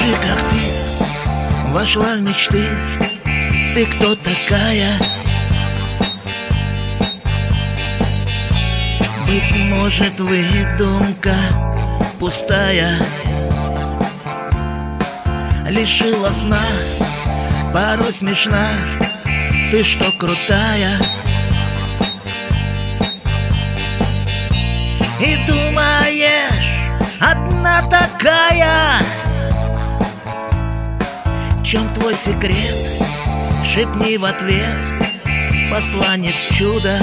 Скажи, как ты вошла в мечты, ты кто такая? Быть может, выдумка пустая, лишила сна, порой смешна. Ты что, крутая? И думаешь, одна такая? В чем твой секрет? Шепни в ответ, посланец чуда.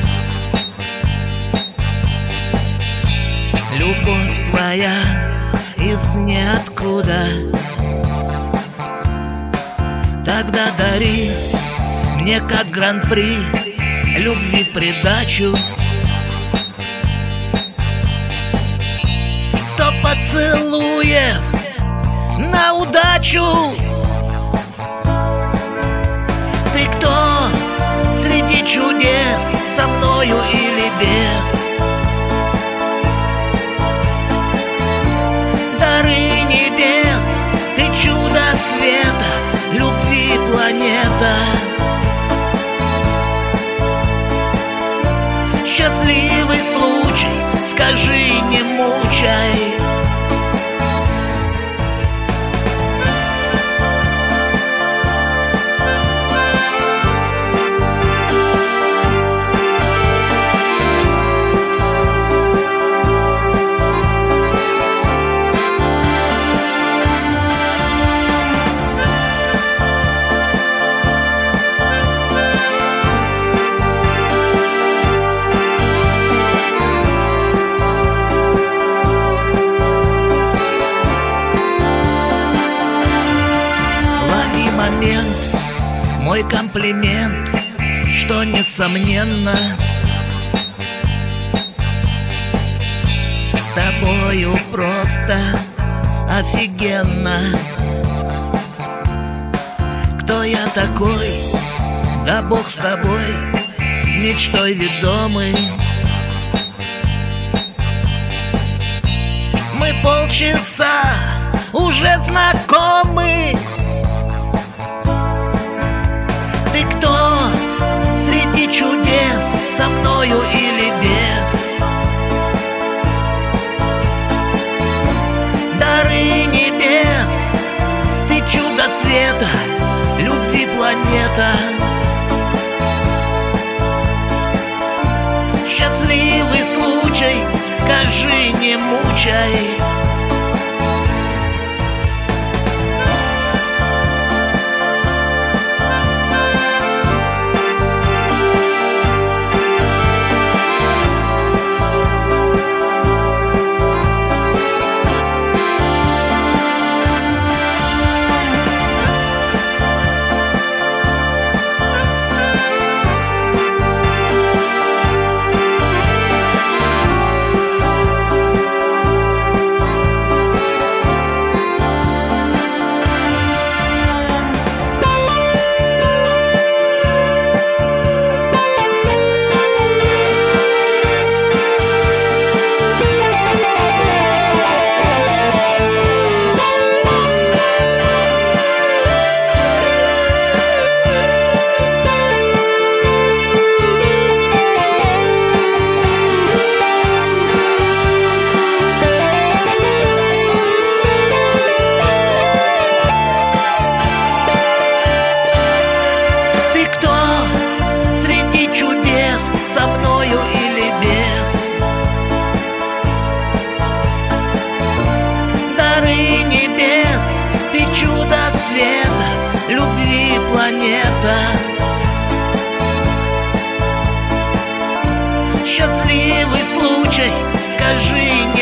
Любовь твоя из ниоткуда. Тогда дари мне как гран-при любви в придачу 100 поцелуев на удачу. Ты кто среди чудес, со мною или без? Дары небес, ты чудо света, любви планета. Счастливый случай, скажи, не мучай. Мой комплимент, что несомненно, с тобою просто офигенно. Кто я такой? Да Бог с тобой, мечтой ведомый. Мы полчаса уже знакомы. Ты кто среди чудес, со мною или без? Дары небес, ты чудо света, любви планета. Счастливый случай, скажи, не мучай. Со мною или без? Дары небес, ты чудо света, любви планета. Счастливый случай, скажи,